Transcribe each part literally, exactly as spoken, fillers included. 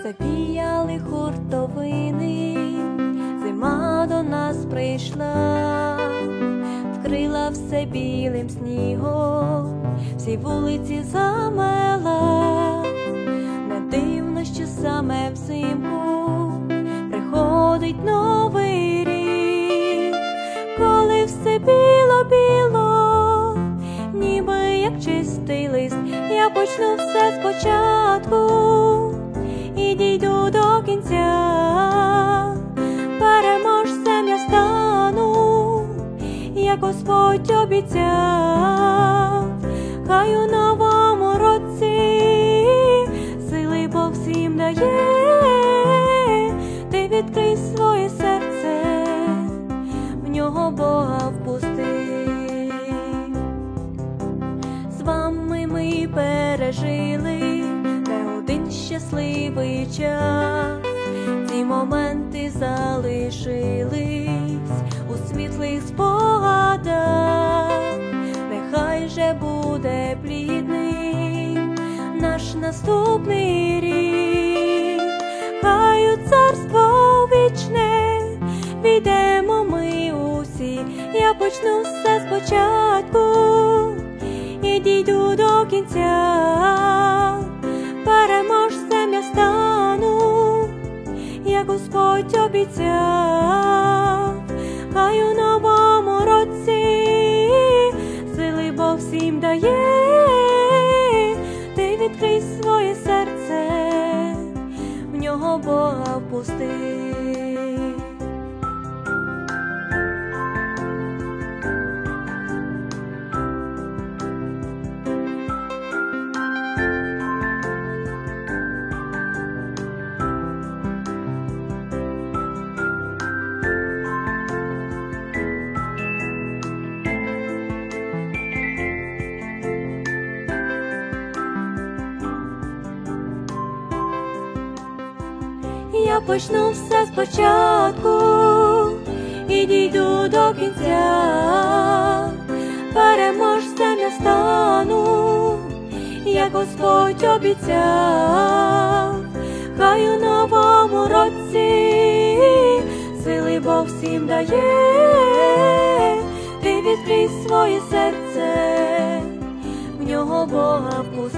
Запіяли хуртовини, зима до нас прийшла, вкрила все білим снігом, всі вулиці замела. Не дивно, що саме взимку приходить новий рік, коли все біло-біло, ніби як чистий лист. Я почну все спочатку і дійду до кінця. Переможцем я стану, як Господь обіцяв. Хай у новому році сили Бог всім дає. Ти відкрий своє серце, в нього Бога впусти. З вами ми пережили не один щасливий час, ці моменти залишились у світлих спогадах. Нехай же буде плідним наш наступний рік, хай у царство вічне війдемо ми усі. Я почну все спочатку і дійду до кінця. Переможцем я стану, як Господь обіцяв. Хай у новому році сили Бог всім дає. Ти відкрий своє серце, в нього Бога впусти. Я почну все спочатку і дійду до кінця. Переможцем я стану, як Господь обіцяв. Хай у новому році сили Бог всім дає. Ти відкрий своє серце, в нього Бога впусти.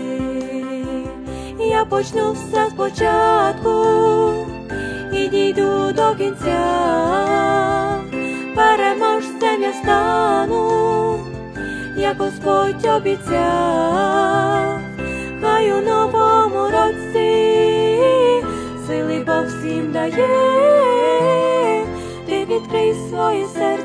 Я почну все спочатку і дійду до кінця. Переможцем я стану, як Господь обіцяв. Хай у новому році сили Бог всім дає. Ти відкрий своє серце,